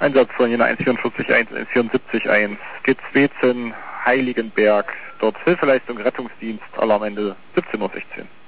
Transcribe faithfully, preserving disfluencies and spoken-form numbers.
Einsatz von Jena eins vier vier eins, eins vier sieben eins, G zwei Heiligenberg, dort Hilfeleistung, Rettungsdienst, Alarmende siebzehn Uhr sechzehn.